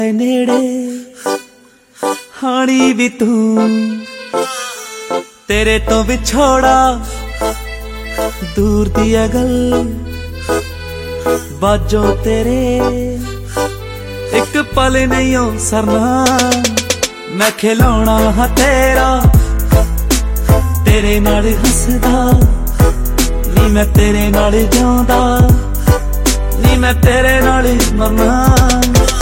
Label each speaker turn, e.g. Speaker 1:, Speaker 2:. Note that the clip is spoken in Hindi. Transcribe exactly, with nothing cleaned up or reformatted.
Speaker 1: नेड़े हानी भी तू तेरे तो विछोड़ा दूर दिया गल बाजो तेरे एक पल नहीं हो सरना मैं खिलौना हाँ तेरा तेरे नाल हसदा नी मैं तेरे नाल जिउंदा नी मैं तेरे नाल मरना।